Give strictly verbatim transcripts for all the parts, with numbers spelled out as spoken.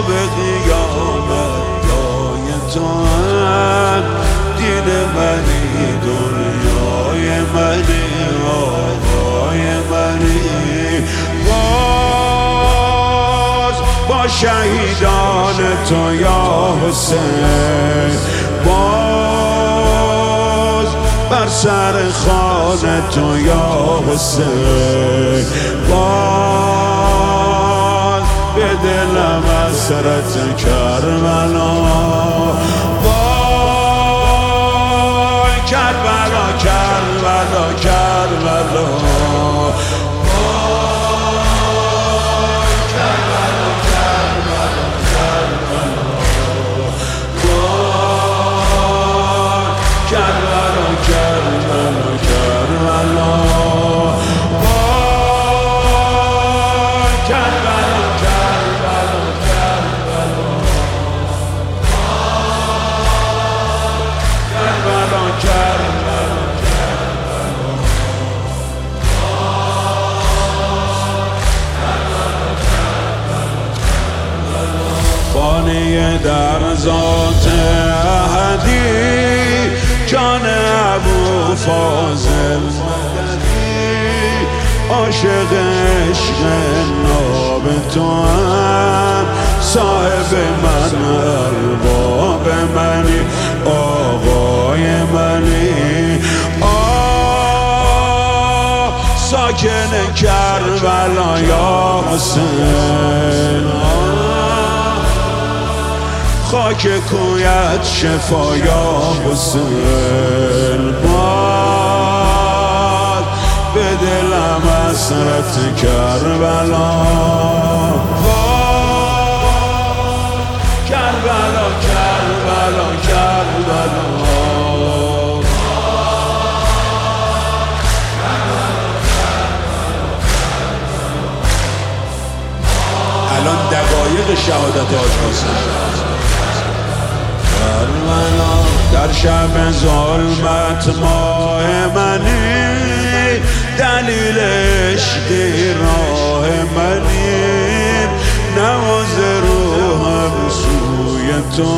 به قیامت دای تو هم دین منی، دنیای منی، آقای منی. باز با شهیدان تو یا حسین، باز بر سر خانه تو یا حسین، باز به دلم حسرت کربلا. وای کربلا کربلا کربلا، خانه در ذات احدی، جان ابو فاضل مدنی، عاشق عشق ناب تو هم، صاحب من ارباب منی، آقای منی. آه ساکن کربلا یا حسین، خاک کویت شفا یا حسین. باد به دلم حسرت کربلا، کربلا کربلا کربلا. الان دقایق شهادت حاج حسین. در شب ظلمت ماه منی، دلیل عشقی راه منی، نواز روحم سوی تو،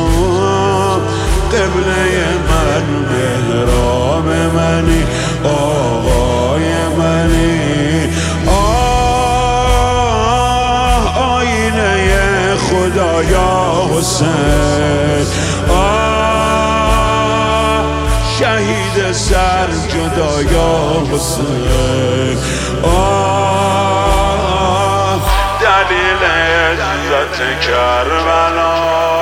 قبله من محراب منی، آقای منی. آه آینه خدا یا حسین، شهید سر جدا یا حسین. آه دلیل عزت کربلا.